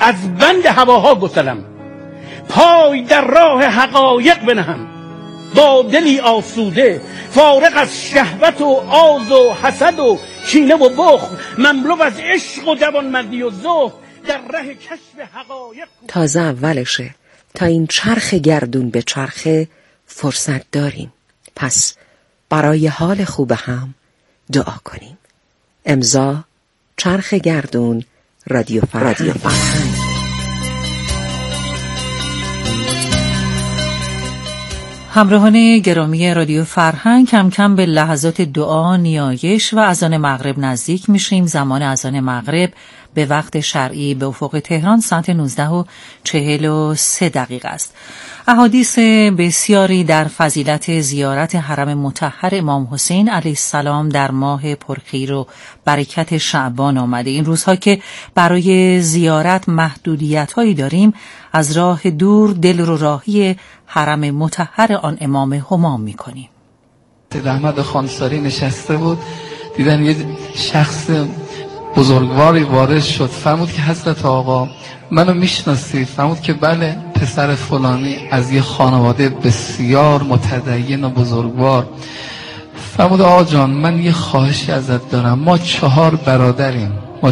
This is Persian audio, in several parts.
از بند هواها گسلم، پای در راه حقایق بنهم، با دلی آسوده فارغ از شهوت و آز و حسد و کینه و بخل، مملو از عشق و جوانمردی و ذوق، در ره کشف حقایق. تازه اولشه، تا این چرخ گردون به چرخه فرصت داریم. پس برای حال خوب هم دعا کنیم. امضا چرخ گردون، رادیو فرهنگ. همراهان گرامی رادیو فرهنگ، کم کم به لحظات دعا، نیایش و اذان مغرب نزدیک میشیم. زمان اذان مغرب به وقت شرعی به افق تهران ساعت 19:43 است. احادیث بسیاری در فضیلت زیارت حرم مطهر امام حسین علیه السلام در ماه پرخیر و برکت شعبان آمده. این روزها که برای زیارت محدودیت‌هایی داریم، از راه دور دل رو راهی حرم مطهر آن امام همام می‌کنیم. احمد خانساری نشسته بود، دیدن یه شخص بزرگواری وارد شد. فرمود که حضرت آقا منو میشناسید؟ فرمود که بله، پسر فلانی از یه خانواده بسیار متدین و بزرگوار. فرمود آقا جان من یه خواهشی ازت دارم، ما 4 برادریم،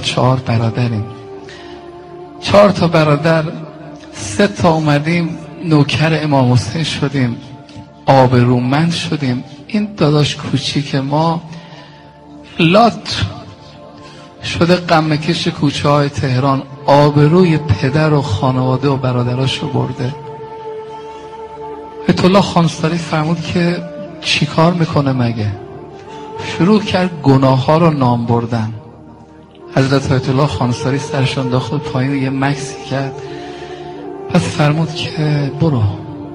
4 تا برادر، 3 تا اومدیم نوکر امام حسین شدیم، آبرومند شدیم. این داداش کوچیک ما لات شده غمکش کوچه های تهران، آبروی پدر و خانواده و برادراشو برده. آیت الله خانساری فرمود که چی کار میکنه مگه؟ شروع کرد گناه ها رو نام بردن. حضرت آیت الله خانساری سرش انداخت پایین، یه مکسی کرد، پس فرمود که برو،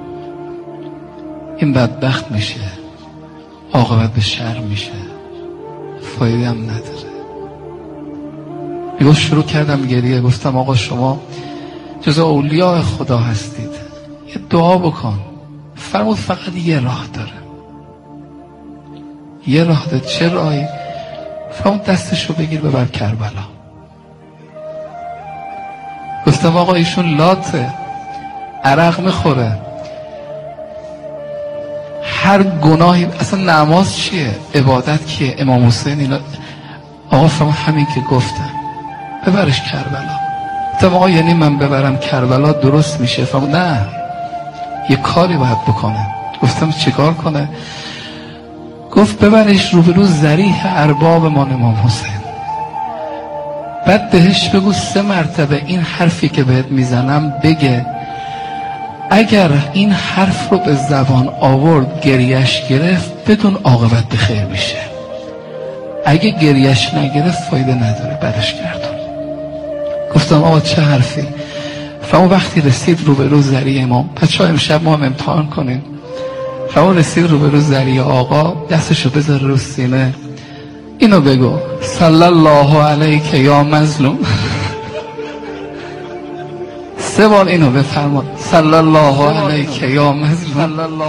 این بدبخت میشه، عاقبت به شر میشه، فایده هم نداره. میگفت شروع کردم گریه، گفتم آقا شما جز اولیاء خدا هستید، یه دعا بکن. فرمود فقط یه راه داره. یه راه داره. چه راهی؟ فرمود دستشو بگیر ببر کربلا. گفتم آقا ایشون لاته، عرق میخوره، هر گناهی، اصلا نماز چیه؟ عبادت کیه؟ امام حسین اینا. آقا فرمود همین که گفتم، ببرش کربلا. گفتم آقا یعنی من ببرم کربلا درست میشه؟ فرمود نه، یه کاری باید بکنه. گفتم چه کار کنه؟ گفت ببرش روبرو ذریح ارباب ما امام حسین، بعد بهش بگو 3 مرتبه این حرفی که بهت میزنم بگه، اگر این حرف رو به زبان آورد گریش گرفت بدون عاقبت به خیر میشه، اگه گریش نگرفت فایده نداره، برش گردون. گفتم آقا چه حرفی؟ فرمود وقتی رسید روبرو ذریع امام، بچه‌ها امشب ما هم امتحان کنیم. فرمود رسید روبرو ذریع آقا، دستشو بذاره رو سینه، اینو بگو صلی الله علیک یا مظلوم. 3 بار اینو بفرما، صلی الله علیک یا مظلوم.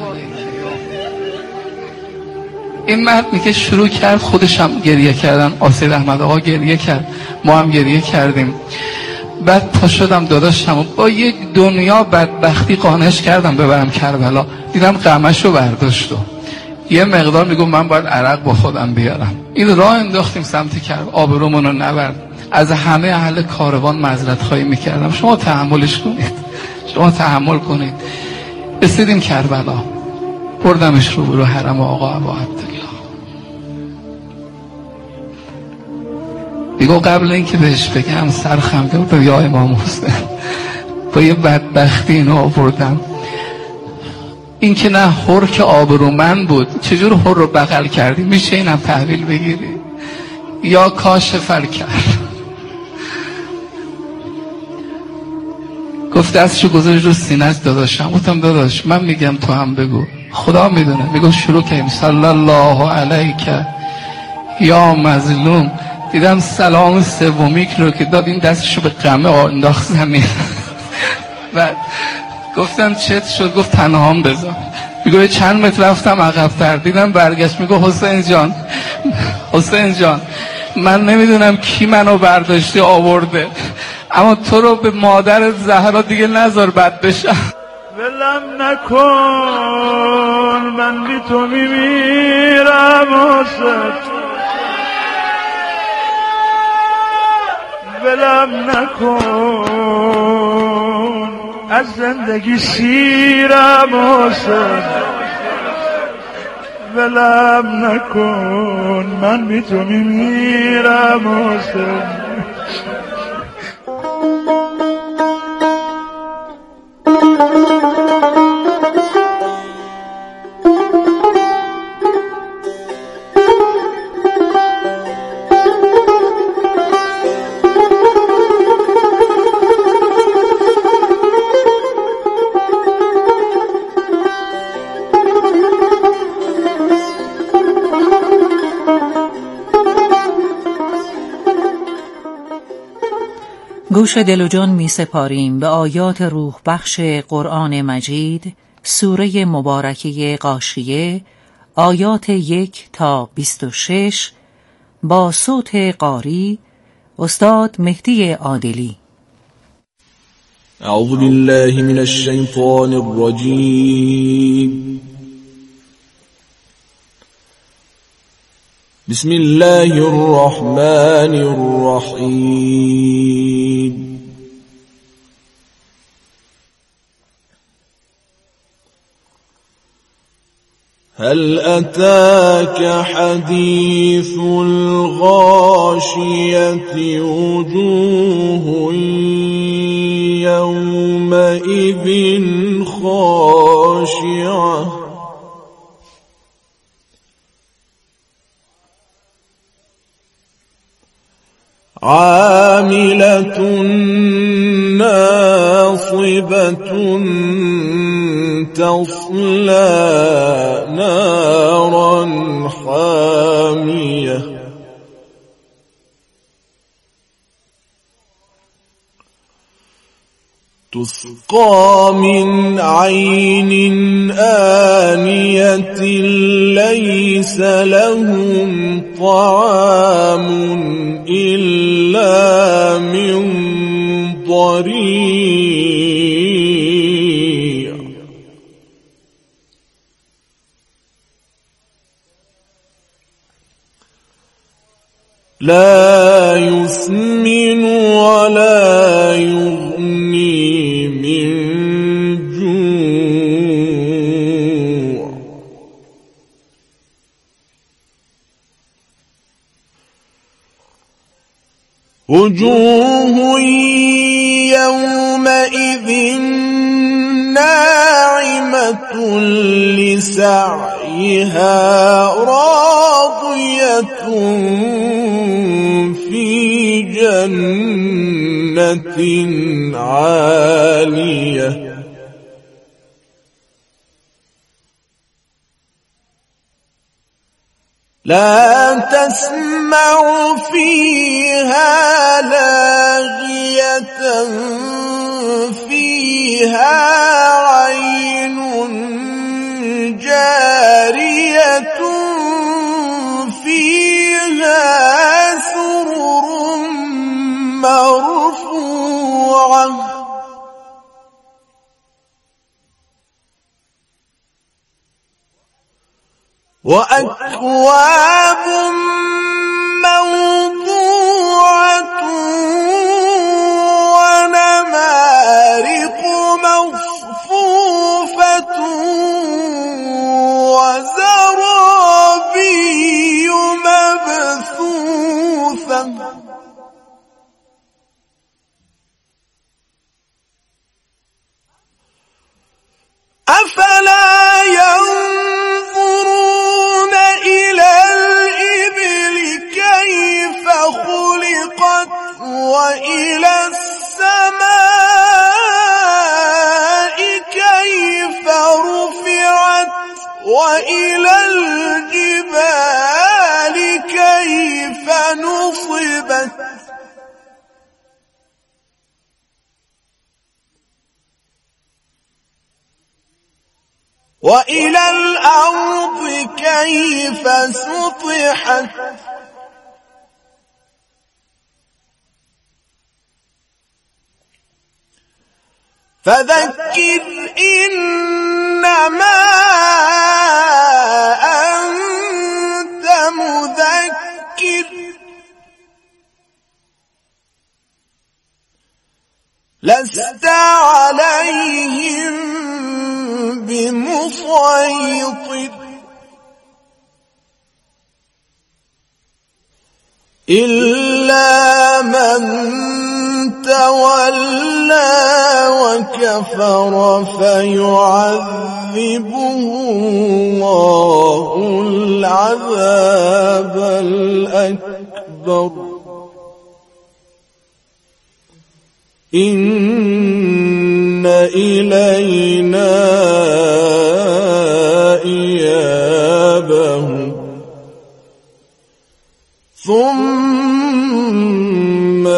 این مرد میگه شروع کرد، خودش هم گریه کردن، آسید احمد آقا گریه کرد، ما هم گریه کردیم. بعد پا شدم داداشم با یک دنیا بدبختی قانعش کردم ببرم کربلا. دیدم غمشو برداشت، یه مقدار میگم من باید عرق با خودم بیارم. این راه انداختیم سمت کربلا، آبرومونو نبرد. از همه اهل کاروان معذرت خواهی میکردم، شما تحملش کنید، شما تحمل کنید. رسیدیم کربلا، بردمش رو حرم آقا ابا عبدالله. دیگه قبل اینکه بهش بگم سرخم کرد، یا امام حسین با یه بدبختی اینو آوردم. این که نه هر که آبرومند بود، چجور هر رو بغل کردی؟ میشه اینم تحویل بگیری؟ یا کاشفل کرد. گفت دستشو گذاشت رو سینه‌اش داداشم. گفتم داداش من میگم تو هم بگو، خدا میدونه. میگو شروع کردیم صلی الله علیک یا مظلوم. دیدم سلام سومی رو که داد این دستشو به قمه انداخت زمین. بعد گفتم چت شد؟ گفت تنهام بذار. میگه چند متر رفتم عقب‌تر، دیدم برگشت میگه حسین جان، حسین جان من نمیدونم کی منو برداشته آورده، اما تو رو به مادر زهرا دیگه نذار بد بشم. ولم نکن من بی تو میمیرم حسن، ولم نکن از زندگی سیرم حسن، ولم نکن من بی تو میمیرم حسن. گوش دل و جان می سپاریم به آیات روح بخش قرآن مجید، سوره مبارکه غاشیه، آیات 1 تا 26 با صوت قاری استاد مهدی عادلی. اعوذ بالله من الشیطان الرجیم. بسم الله الرحمن الرحیم. هل أتاك حديث الغاشية وجوه يومئذ خاشعة عاملة ناصبة تصلى نارا حامية تسقى من عين آنية ليس لهم طعام إلا من ضريع لا يسمن ولا يغني من جوع وجوه يومئذ ناعمة لسعيها راضية في جنة عالية لا تسمع فيها لاغية فيها عين جارية فيها سرر مرفوعة وأكواب موضوعة ونمارق مصفوفة وزرابي مبثوثة أفلا ينظرون إلى الإبل كيف خلقت وإلى السماء كيف رفعت وإلى الجبال كيف نصبت وإلى الأرض كيف سطحت فذكر إنما أنت مذكر لست عليهم بمسيطر إلا من تولى وكفر فيعذبه الله العذاب الأكبر إن إلينا إيابهم ثم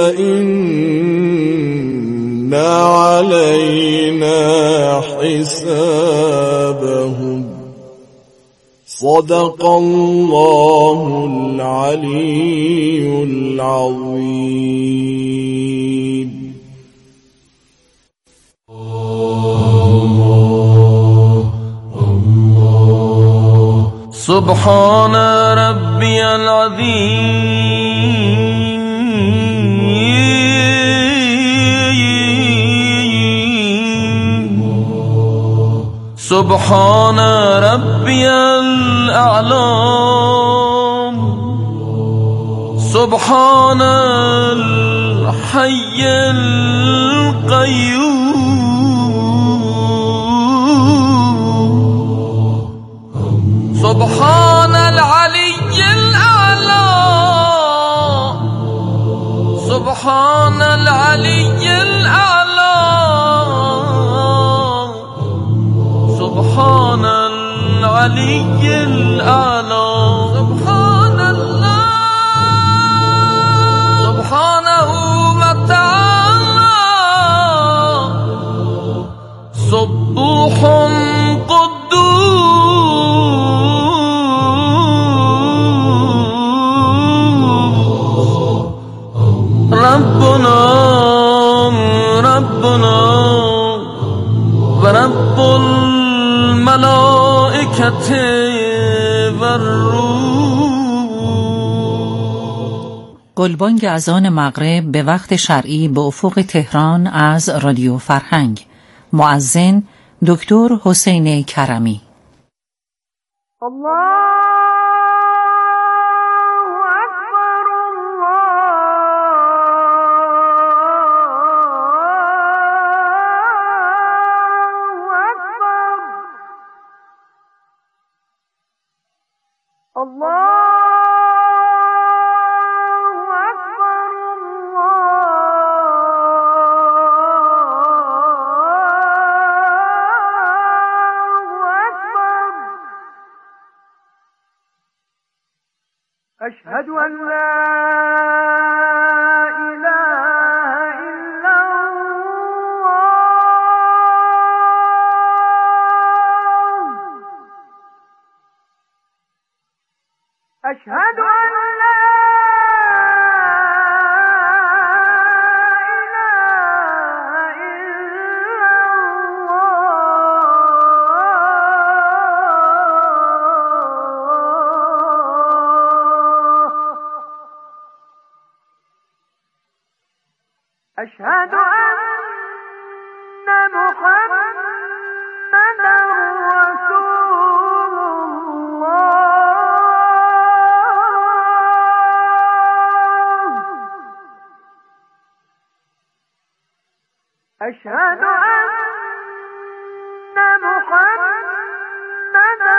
إن علينا حسابهم صدق الله العلي العظيم. سبحان ربي العظيم سبحان ربي الأعلى سبحان الحي القيوم سبحان العلي الأعلى سبحان العلي الأعلى سبحان العلي الأعلى سبحان الله سبحانه وتعالى سبوح ربنا ورب الملائكة والروح. گلبانگ اذان مغرب به وقت شرعی به افق تهران از رادیو فرهنگ. مؤذن دکتر حسین کرمی. الله أشهد أن لا إله إلا الله أشهد أن لا أشهد أن محمدا رسول الله أشهد أن محمدا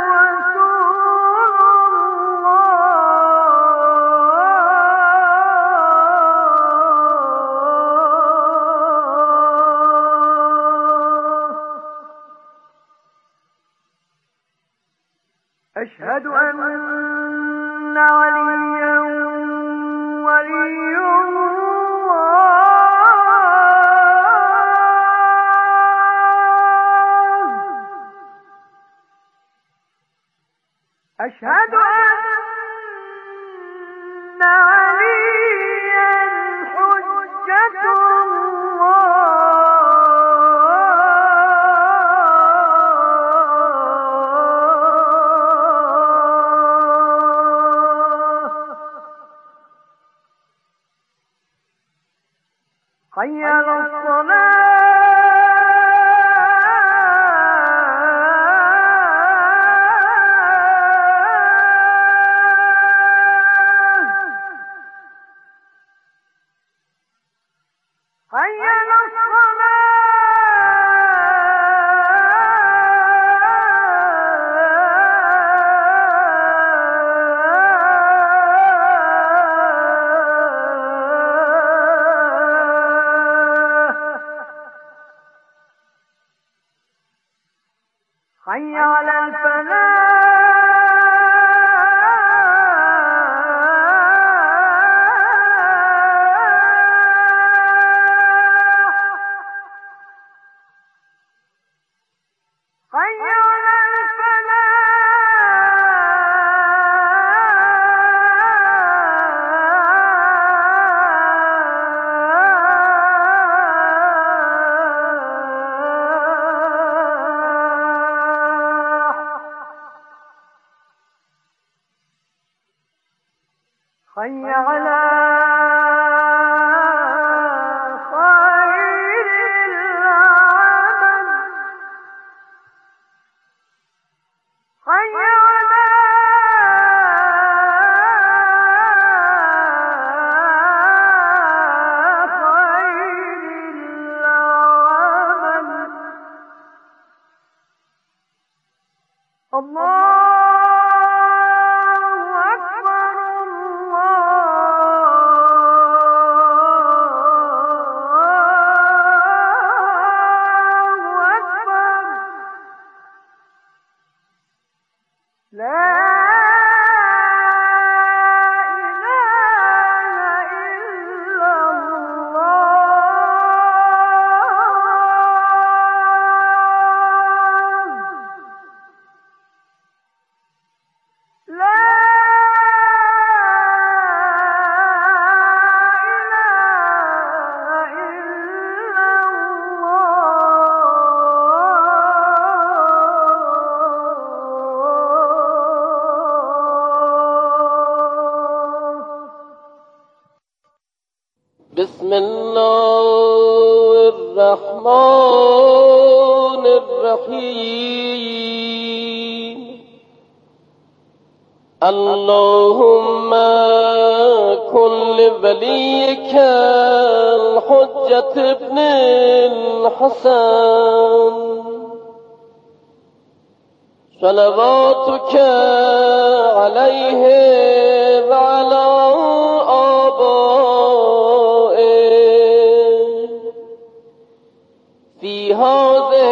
أشهد أن عليا ولي الله أشهد أن عليا حجة الله حي على الصلاة حي على حي على الفلاح حي على حي على خير العمل حي على خير العمل الله بسم الله الرحمن الرحیم اللهم كن لوليك الحجة ابن الحسن صلواتك عليه وعلى في هذه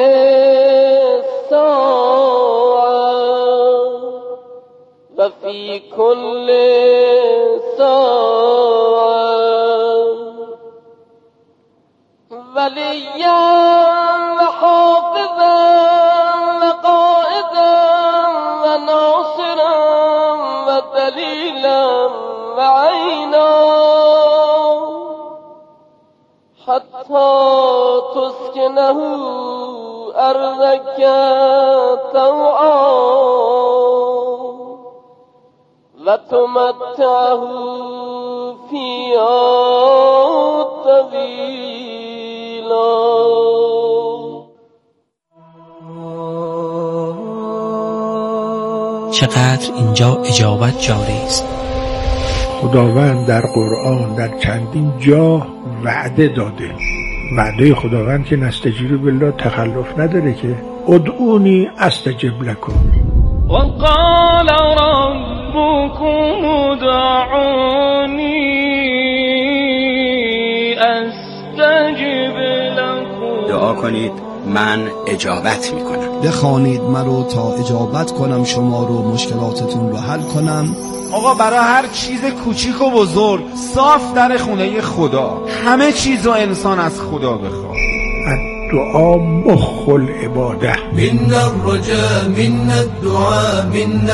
الساعة وفي كل ساعة وليا وحافظا وقائدا وناصرا ودليلا وعينا حتى تسكنه أرضك طوعا وتمتعه فيها طويلا. چقدر اینجا اجابت جاری است. خداوند در قرآن در چندین جا وعده داده. وعده خداوند که نستجیب بالله تخلف نداره که ادعونی استجب لکم. وقال ربكم ادعوني استجب لكم. دعا کنید من اجابت میکنم. بخوانید مرا تا اجابت کنم شما رو، مشکلاتتون رو حل کنم. آقا برای هر چیز کوچیک و بزرگ صاف در خونه خدا، همه چیز و انسان از خدا بخواد. دعا مخ العباده. من الرجاء من الدعاء من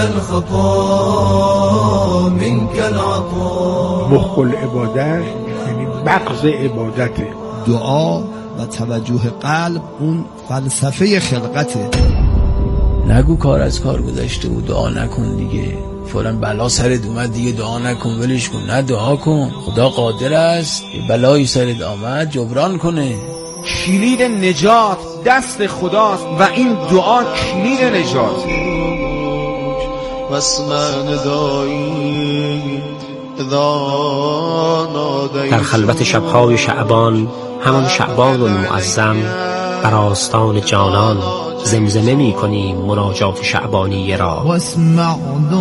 الخطا منك العطاء. مخ العباده یعنی مغز عبادته. دعا و توجه قلب اون فلسفه خلقته. نگو کار از کار گذشته و دعا نکن دیگه. فلان بلا سرت اومد دیگه دعا نکن ولش کن، نه دعا کن، خدا قادر است یه بلایی سرت آمد جبران کنه. کلید نجات دست خداست و این دعا کلید نجات. در خلوت شبهای شعبان، همان شعبان المعظم، بر آستان جانان زمزمه می کنیم مناجات شعبانی را. واسمع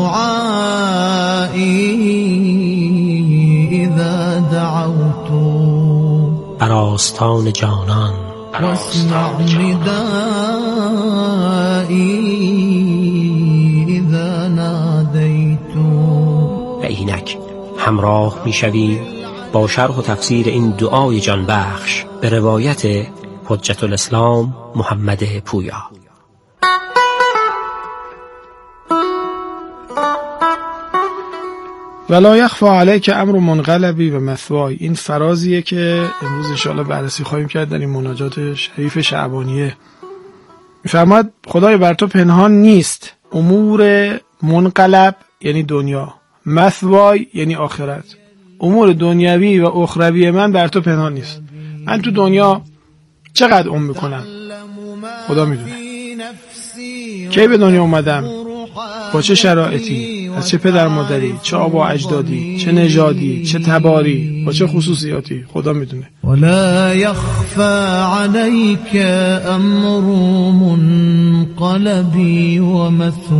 دعایی اذا دعوت، بر آستان جانان واسمع ندایی اذا نادیت. و اینک همراه می شویم با شرح و تفسیر این دعای جان بخش به روایت حجت الاسلام محمد پویا. ولا یخفی علیک امر منقلبی و مثوای، این فرازیه که امروز انشاءالله بررسی خواهیم کرد در این مناجات شریف شعبانیه. میفرماد خدای بر تو پنهان نیست امور منقلب یعنی دنیا، مثوای یعنی آخرت. امور دنیوی و اخروی من بر تو پنهان نیست. من تو دنیا چقدر عمر میکنم خدا میدونه، کی به دنیا اومدم، با چه شرایطی، از چه پدر مادری، چه آبا اجدادی، چه نژادی، چه تباری، با چه خصوصیاتی خدا میدونه. ولا يخفى عليك امر منقلبی و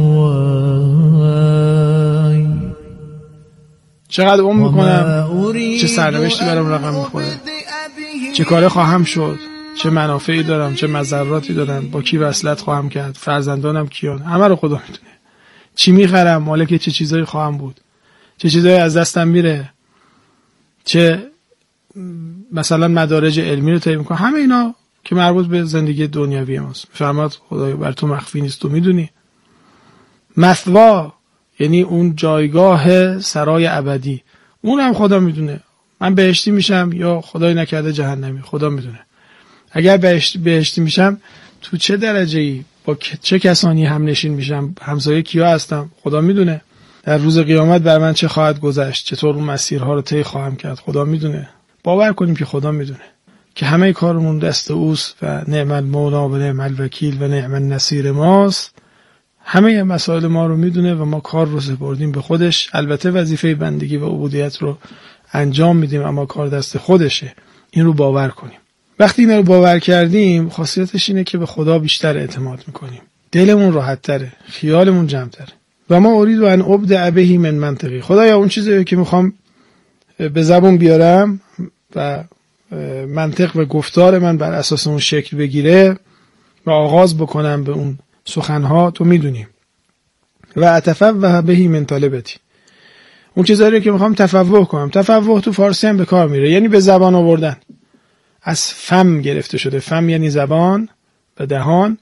مثوای، چقدر عمر میکنم، چه سرنوشتی برام رقم میخوره، چه کاره خواهم شد، چه منافعی دارم، چه مضراتی دارم، با کی وصلت خواهم کرد، فرزندانم کیان، همه رو خدا میدونه. چی میخرم، مالک چه چیزایی خواهم بود، چه چیزایی از دستم میره، چه مثلا مدارج علمی رو طی میکنم، همه اینا که مربوط به زندگی دنیوی ماست. فرماد خدای بر تو مخفی نیست، تو میدونی. مثوا یعنی اون جایگاه سرای ابدی، اونم خدا میدونه. من بهشتی میشم یا خدای نکرده جهنمی، خدا میدونه. اگر بهشتی میشم تو چه درجه‌ای، با چه کسانی هم نشین میشم، همسایه کیا هستم، خدا میدونه. در روز قیامت بر من چه خواهد گذشت، چطور اون مسیرها رو طی خواهم کرد، خدا میدونه. باور کنیم که خدا میدونه که همه کارمون دست اوست و نعم المولا و نعم الوکیل و نعم النصیر ماست. همه مسائل ما رو میدونه و ما کار رو سپردیم به خودش. البته وظیفه بندگی و عبودیت رو انجام میدیم اما کار دست خودشه. این رو باور کنیم. وقتی این رو باور کردیم خاصیتش اینه که به خدا بیشتر اعتماد میکنیم، دلمون راحت تره، خیالمون جمع تره. و ما اريد ان ابدع به من منطقی، خدایا اون چیزی که میخوام به زبون بیارم و منطق و گفتار من بر اساس اون شکل بگیره و آغاز بکنم به اون سخنها، تو میدونی. و اتفوه به من طالبتی، اون چیزایی که میخوام تفوه کنم. تفوه تو فارسی هم به کار میره، یعنی به زبان آوردن. از فم گرفته شده، فم یعنی زبان و دهان،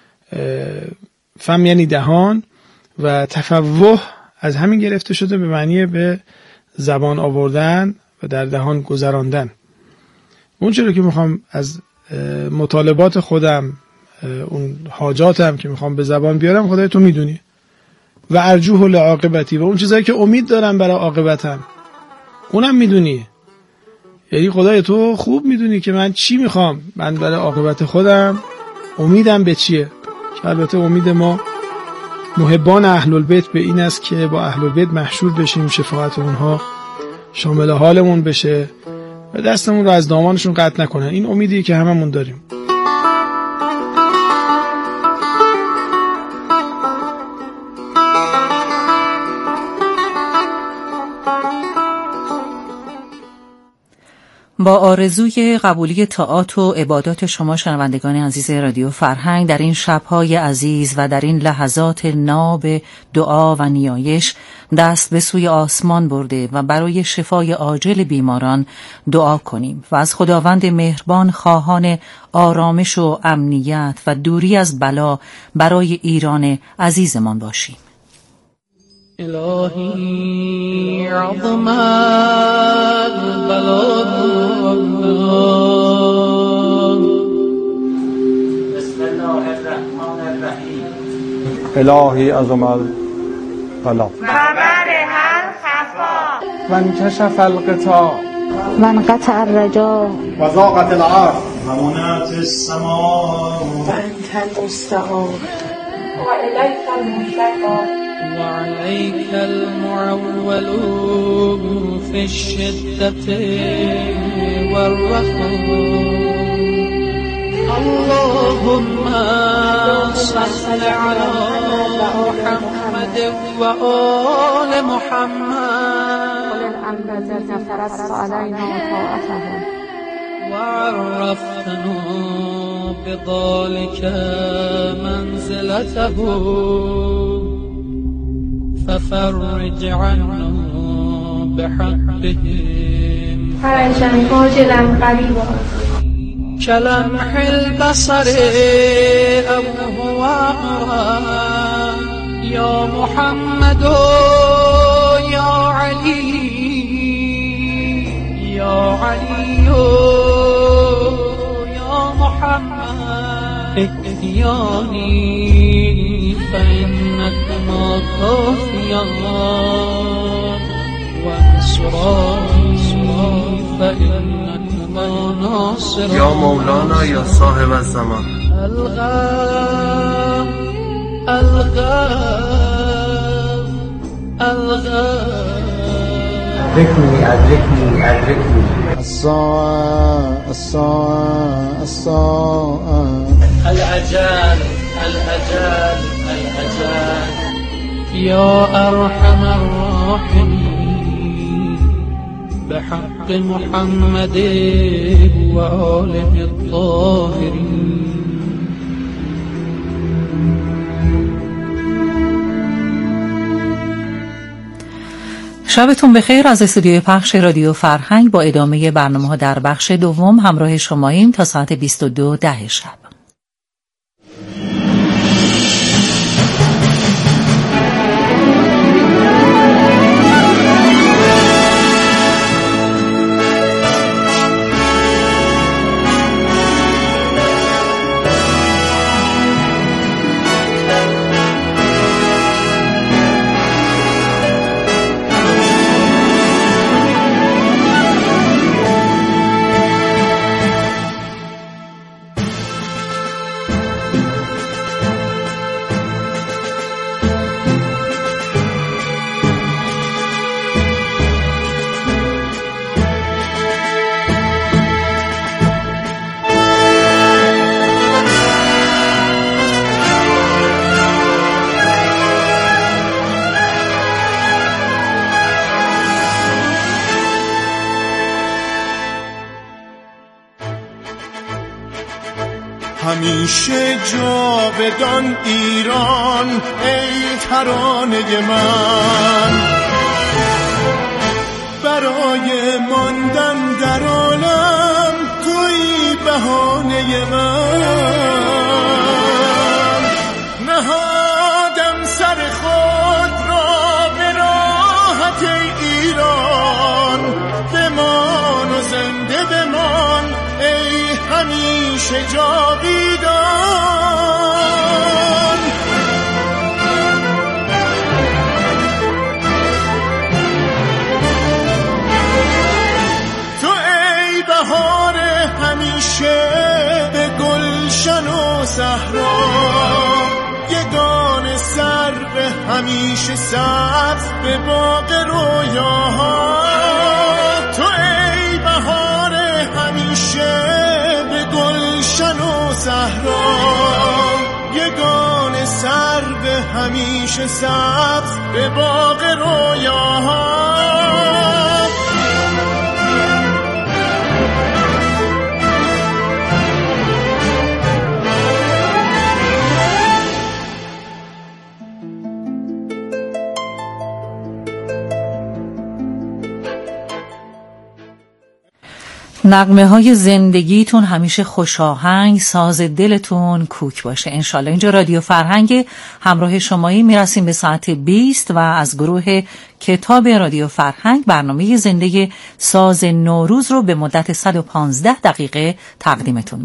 فم یعنی دهان و تفوه از همین گرفته شده به معنی به زبان آوردن و در دهان گذراندن. اون چیزی که میخوام از مطالبات خودم، اون حاجاتم که میخوام به زبان بیارم، خدای تو میدونی. و ارجوه لعاقبتی، و اون چیزایی که امید دارم برای عاقبتم اونم میدونی. یعنی خدای تو خوب میدونی که من چی میخوام، من برای عاقبت خودم امیدم به چیه. که البته امید ما محبان اهل البیت به این است که با اهل البیت محشور بشیم، شفاعت اونها شامل حالمون بشه و دستمون رو از دامانشون قطع نکنن. این امیدی که هممون داریم. با آرزوی قبولی طاعات و عبادات شما شنوندگان عزیز رادیو فرهنگ در این شب‌های عزیز و در این لحظات ناب دعا و نیایش دست به سوی آسمان برده و برای شفای عاجل بیماران دعا کنیم و از خداوند مهربان خواهان آرامش و امنیت و دوری از بلا برای ایران عزیزمان باشیم. الهی عظمت بلاد بسم الله الرحمن الرحیم. الهی عظمت بلاد. وانکشف الغطاء وانقطع الرجاء وضاقت الأرض ومنعت السماء وأنت المستعان وإليك المشتكى وعليك المعول في الشدة والرخاء اللهم صل على محمد وآل محمد الذين فرضت علينا طاعتهم وعرفتنا بذلك منزلته ففرج عنا بحقهم فرجا عاجلا قريبا كلمح البصر أو هو يا محمد يا علي يا علي يا محمد اهدياني فإنكما كافيان وانصراني فإنكما ناصران يا مولانا يا صاحب الزمان الغام أدركني الساعة الأجال يا أرحم الراحمين بحق محمد وآله الطاهرين. شبتون بخیر. از استودیوی پخش رادیو فرهنگ با ادامه برنامه‌ها در بخش دوم همراه شماییم تا ساعت 22:10 شب. همیشه جاودان ایران ای ترانه من، برای ماندن در عالم توی بهانه من. نهادم سر خود را به راحت ایران، بمان و زنده بمان ای همیشه جاویدان. تو ای بهار همیشه به گلشن و صحرا، یگان سر به همیشه سبز به باغ رویاها. تو ای بهار همیشه به گلشن و صحرا، یگان سر به همیشه سبز به باغ رویاها. نغمه های زندگیتون همیشه خوش آهنگ، ساز دلتون کوک باشه انشالله. اینجا رادیو فرهنگ، همراه شمایی میرسیم به ساعت 20 و از گروه کتاب رادیو فرهنگ برنامه زنده ساز نوروز رو به مدت 115 دقیقه تقدیمتون